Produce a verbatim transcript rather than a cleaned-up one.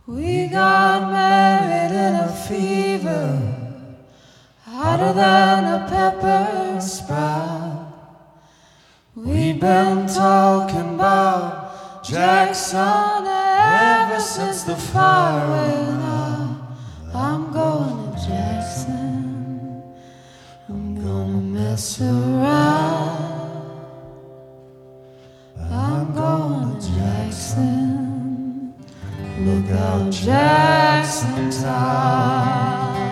We got married in a fever, hotter than a pepper sprout. We've been talking about Jackson ever since the fire went out. I'm going to Jackson, I'm gonna mess around. I'm going to Jackson, look out Jackson Town.